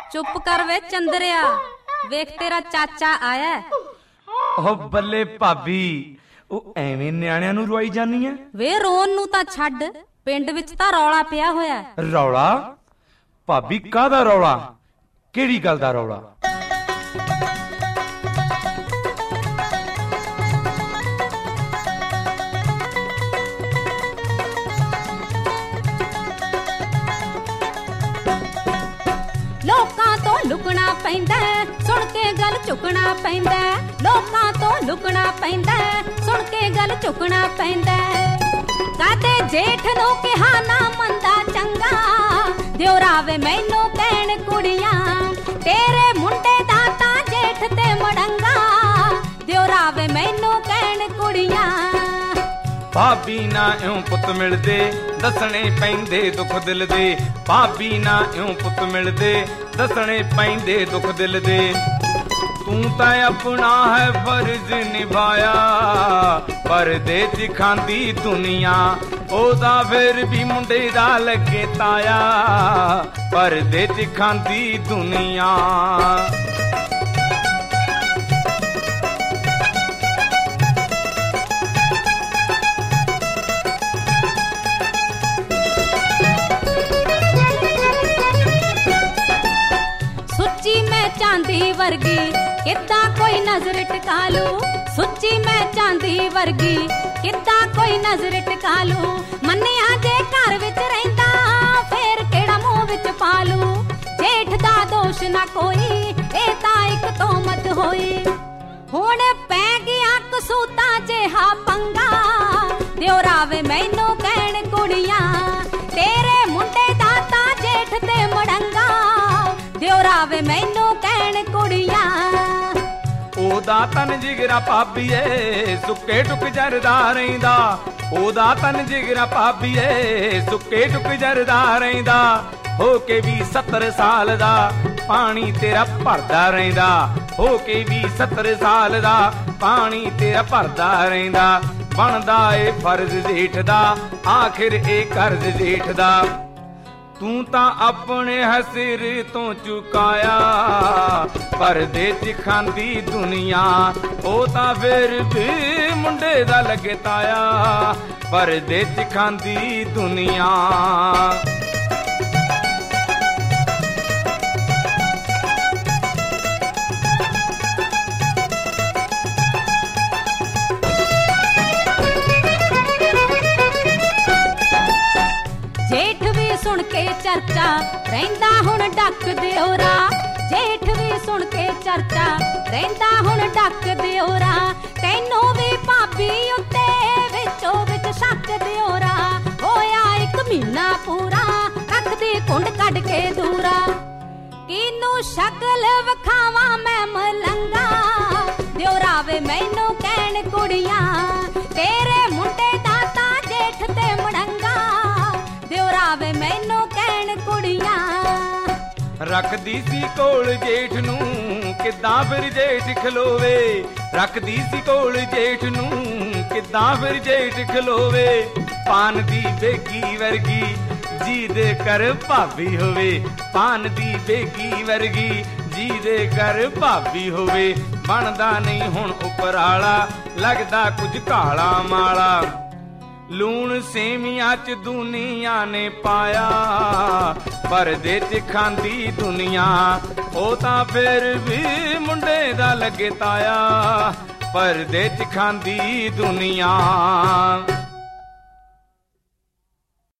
चुप कर वे चंद्रिया, वेख तेरा चाचा आया। ओ बल्ले भाभी, ਉਹ ਐਵੇਂ ਨਿਆਣਿਆਂ ਨੂੰ ਰਵਾਈ ਜਾਨੀ ਐ। ਵੇ ਰੋਣ ਨੂੰ ਤਾਂ ਛੱਡ, ਪਿੰਡ ਵਿੱਚ ਤਾਂ ਰੌਲਾ ਪਿਆ ਹੋਇਆ। ਰੌਲਾ? ਭਾਬੀ ਕਾਹਦਾ ਰੌਲਾ? ਕਿਹੜੀ ਗੱਲ ਦਾ ਰੌਲਾ? ਲੋਕਾਂ ਤੋਂ ਲੁਕਣਾ ਪੈਂਦਾ, ਸੁਣ ਕੇ ਗੱਲ ਚੁੱਕਣਾ ਪੈਂਦਾ। ਲੋਕਾਂ ਤੋਂ ਲੁਕਣਾ ਪੈਂਦਾ, ਸੁਣ ਕੇ ਗੱਲ ਚੁੱਕਣਾ ਪੈਂਦਾ। ਕਾਤੇ ਜੇਠ ਨੂੰ ਕਿਹਾ ਨਾ ਮੰਦਾ ਚੰਗਾ, ਦਿਉਰਾ ਵੇ ਮੈਨੂੰ ਕਹਿਣ ਕੁੜੀਆਂ, ਤੇਰੇ ਮੁੰਡੇ ਦਾ ਤਾਂ ਜੇਠ ਤੇ ਮੜੰਗਾ, ਦਿਉਰਾ ਵੇ ਮੈਨੂੰ ਕਹਿਣ ਕੁੜੀਆਂ। ਭਾਬੀ ਨਾ ਇਉਂ ਪੁੱਤ ਮਿਲਦੇ, ਦੱਸਣੇ ਪੈਂਦੇ ਦੁੱਖ ਦਿਲ ਦੇ। ਭਾਬੀ ਨਾ ਇਉਂ ਪੁੱਤ ਮਿਲਦੇ, ਦੱਸਣੇ ਪੈਂਦੇ ਦੁੱਖ ਦਿਲ ਦੇ। ਤੂੰ ਤਾਂ ਆਪਣਾ ਹੈ ਫਰਜ਼ ਨਿਭਾਇਆ, ਪਰਦੇ 'ਚ ਖਾਂਦੀ ਦੁਨੀਆ, ਉਹਦਾ ਫਿਰ ਵੀ ਮੁੰਡੇ ਦਾ ਲੱਗੇ ਤਾਇਆ, ਪਰਦੇ 'ਚ ਖਾਂਦੀ ਦੁਨੀਆ। ਚਾਂਦੀ ਵਰਗੀ ਕਿੱਦਾਂ ਕੋਈ ਨਜ਼ਰ ਟਿਕਾ ਲੂ, ਸੁੱਚੀ ਮੈਂ ਚਾਂਦੀ ਵਰਗੀ ਕਿੱਦਾਂ ਕੋਈ ਨਜ਼ਰ ਟਿਕਾ ਲੂ। ਮੰਨਿਆ ਜੇ ਘਰ ਵਿੱਚ ਰਹਿੰਦਾ, ਫੇਰ ਕਿਹੜਾ ਮੂੰਹ ਵਿੱਚ ਪਾ ਲੂ। ਜੇਠ ਦਾ ਦੋਸ਼ ਨਾ ਕੋਈ, ਇਹ ਤਾਂ ਇੱਕ ਤੋਮਤ ਹੋਈ। ਹੁਣ ਪੈ ਗਿਆ ਕਸੂਤਾ ਜਿਹਾ ਪੰਗਾ, ਦਿਉਰਾ ਵੇ ਮੈਨੂੰ ਕਹਿਣ ਕੁੜੀਆਂ, ਤੇਰੇ ਮੁੰਡੇ ਦਾ ਤਾਂ ਜੇਠ ਤੇ ਮੜੰਗਾ, ਦਿਉਰਾ ਵੇ ਮੈਨੂੰ ਕਹਿਣ ਕੁੜੀਆਂ। ਉਹਦਾ ਤਨ ਜਿਗਰਾ ਭਾਬੀਏ, ਸੁੱਕੇ ਟੁੱਕ ਜਰਦਾ ਰਹਿੰਦਾ। ਉਹਦਾ ਤਨ ਜਿਗਰਾ ਭਾਬੀਏ, ਸੁੱਕੇ ਟੁੱਕ ਜਰਦਾ ਰਹਿੰਦਾ। ਹੋ ਕੇ ਵੀ 70 ਸਾਲ ਦਾ ਪਾਣੀ ਤੇਰਾ ਭਰਦਾ ਰਹਿੰਦਾ। ਹੋ ਕੇ ਵੀ 70 ਸਾਲ ਦਾ ਪਾਣੀ ਤੇਰਾ ਭਰਦਾ ਰਹਿੰਦਾ। ਬਣਦਾ ਏ ਫਰਜ਼ ਜੇਠ ਦਾ, ਆਖਿਰ ਇਹ ਕਰਜ਼ ਜੇਠ ਦਾ। ਤੂੰ ਤਾਂ ਆਪਣੇ ਹਸਿਰ ਤੋਂ ਚੁਕਾਇਆ, ਪਰਦੇ 'ਚ ਖਾਂਦੀ ਦੁਨੀਆ, ਉਹ ਤਾਂ ਫਿਰ ਵੀ ਮੁੰਡੇ ਦਾ ਲੱਗੇ ਤਾਇਆ, ਪਰਦੇ 'ਚ ਖਾਂਦੀ ਦੁਨੀਆ। ਜੇਠ ਵੀ ਸੁਣ ਕੇ ਚਰਚਾ ਰਹਿੰਦਾ ਹੁਣ ਡੱਕ ਦਿਉਰਾ। ਜੇਠ ਵੀ ਸੁਣ ਕੇ ਚਰਚਾ ਰਹਿੰਦਾ ਹੁਣ ਡੱਕ ਦਿਉਰਾ। ਤੈਨੂੰ ਵੀ ਭਾਬੀ ਉੱਤੇ ਵਿੱਚੋਂ ਵਿੱਚ ਸ਼ੱਕ ਦਿਉਰਾ। ਹੋਇਆ 1 ਮਹੀਨਾ ਪੂਰਾ, ਅੱਖ ਦੀ ਕੁੰਡ ਕੱਢ ਕੇ ਦੂਰਾ। ਕਿਨੂੰ ਸ਼ਕਲ ਵਿਖਾਵਾਂ ਮੈਂ ਮਲੰਗਾ, ਦਿਉਰਾ ਵੇ ਮੈਨੂੰ ਕਹਿਣ ਕੁੜੀਆਂ, ਤੇਰੇ ਮੁੰਡੇ ਦਾ ਤਾਂ ਜੇਠ ਤੇ ਮੜੰਗਾ, ਦਿਉਰਾ ਵੇ ਮੈਨੂੰ ਕਹਿਣ ਕੁੜੀਆਂ। ਰੱਖਦੀ ਸੀ ਕੋਲ ਜੇਠ ਨੂੰ, ਕਿੱਦਾਂ ਫਿਰ ਜੇਠ ਖਲੋਵੇ। ਰੱਖਦੀ ਸੀ ਕੋਲ ਜੇਠ ਨੂੰ, ਕਿੱਦਾਂ ਫਿਰ ਜੇਠ ਖਲੋਵੇ। ਪਾਨ ਦੀ ਬੇਗੀ ਵਰਗੀ ਜਿਹਦੇ ਘਰ ਭਾਬੀ ਹੋਵੇ। ਪਾਨ ਦੀ ਬੇਗੀ ਵਰਗੀ ਜਿਹਦੇ ਘਰ ਭਾਬੀ ਹੋਵੇ। ਬਣਦਾ ਨਹੀਂ ਹੁਣ ਉਪਰਾਲਾ, ਲੱਗਦਾ ਕੁਝ ਕਾਲਾ ਮਾਲਾ। ਲੂਣ ਸੇਵੀਆਂ 'ਚ ਦੁਨੀਆ ਨੇ ਪਾਇਆ, ਪਰਦੇ 'ਚ ਖਾਂਦੀ ਦੁਨੀਆ, ਉਹ ਤਾਂ ਫਿਰ ਵੀ ਮੁੰਡੇ ਦਾ ਲੱਗੇ ਤਾਇਆ, ਪਰਦੇ 'ਚ ਖਾਂਦੀ ਦੁਨੀਆ।